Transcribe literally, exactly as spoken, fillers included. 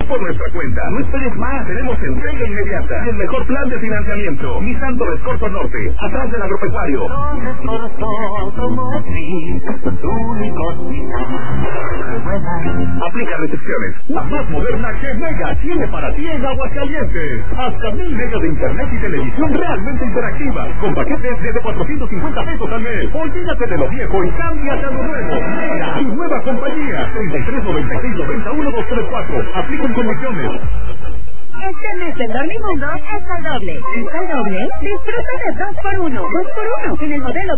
por nuestra cuenta. No esperes más, tenemos entrega inmediata y el mejor plan de financiamiento. Nissan Torres Corso Norte, atrás del agropecuario. Torres Corso Automotriz, tu único Aplica restricciones. La más moderna que Mega tiene para ti en Aguascalientes. Hasta mil megas de internet y televisión realmente interactiva, con paquetes desde cuatrocientos cincuenta pesos al mes. Olvídate de lo viejo y cámbiate a lo nuevo. Mega, tu nueva compañía. treinta y tres noventa y seis noventa y uno dos tres cuatro. Aplican condiciones. Este mes el Dormimundo es al doble. ¿Es al doble? Disfruta de dos por uno. dos por uno en el modelo